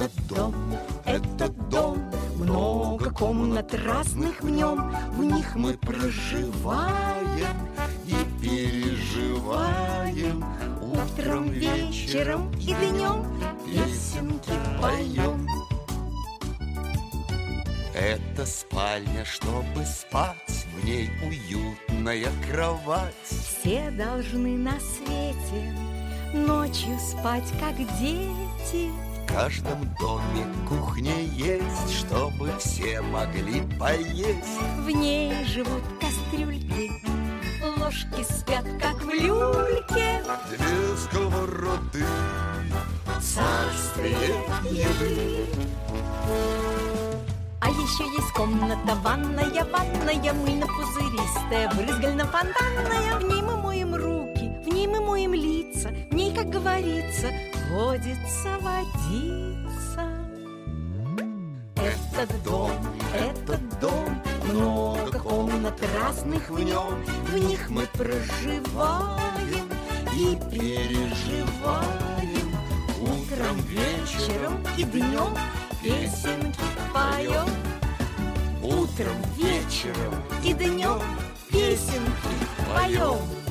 этот дом, много комнат разных в нем. В них мы проживаем и переживаем. Утром, вечером и днем песенки поем. Это спальня, чтобы спать, в ней уютная кровать. Все должны на свете ночью спать, как дети. В каждом доме кухня есть, чтобы все могли поесть. В ней живут кастрюльки, ложки спят, как в люльке. Две сковороды, Царствие еды. А еще есть комната ванная, мыльно-пузыристая, брызгально-фонтанная. В ней мы моем руки, в ней мы моем лица. В ней, как говорится, водится водица. Этот дом, много комнат разных в нем. В них мы проживаем и переживаем. Утром, вечером и днем песенки поем. Утром, вечером и днем песенки поем.